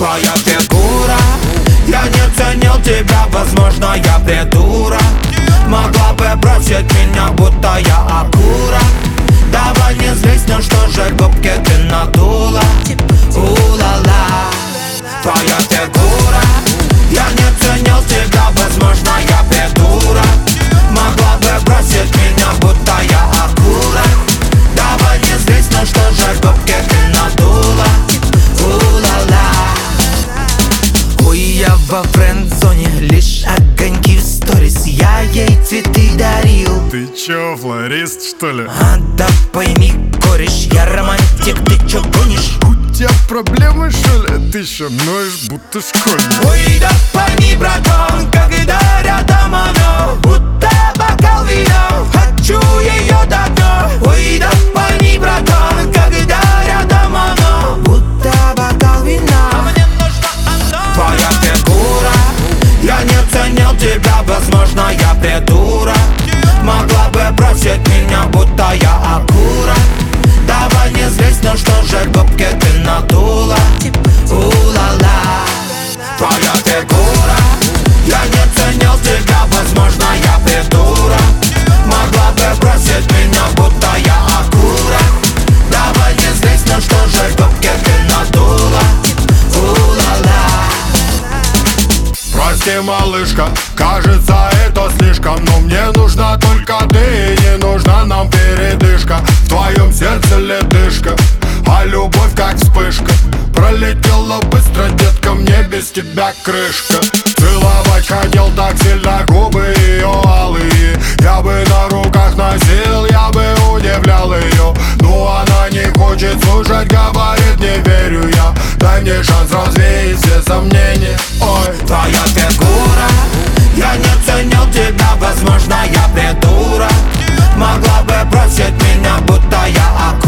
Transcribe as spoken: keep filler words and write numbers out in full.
Твоя фигура, я не ценил тебя, возможно, я придурок. Могла бы бросить меня, будто я акура. Давай не злись, ну что же губки ты надула. У-ла-ла. Твоя фигура, я не ценил тебя, возможно, я придурок. Могла бы бросить меня, будто я акура. Давай не злись, ну что же губки ты надула. У-ла-ла. Ой, я во френд-зоне, лишь огоньки в сторис. Я ей цветы дарил. Ты чё, флорист, что ли? А да пойми, кореш, я романтик, ты чё гонишь? У тебя проблемы, что ли? Ты ещё ноешь, будто школьник. Ой, да пойми, братан, когда рядом оно, будто бокал вина. Хочу её давно. Ой, да пойми, братан, когда рядом оно, будто бокал вина. А мне нужна она. Твоя фигура, я не ценил тебя, возможно, я придурок. Могла бы бросить меня, будто я акура. Давай не злись, ну что же губки ты надула. У-ла-ла. Твоя фигура, я не ценил тебя, возможно, я придурок. Могла бы бросить меня, будто я акура. Давай не злись, ну что же губки ты надула. У-ла-ла. Прости, малышка, кажется, это слишком. Но мне нужна только ты, и не нужна нам передышка. В твоем сердце ледышка, а любовь как вспышка. Пролетела быстро, детка, мне без тебя крышка. Целовать хотел так сильно, губы ее алые. Я бы на руках носил, я бы удивлял ее. Но она не хочет слушать, говорит, не верю я. Дай мне шанс развеять все сомнения. Ой, твоя фигура, я не ценил тебя, возможно, я придурок. Могла бы бросить меня, будто я акура.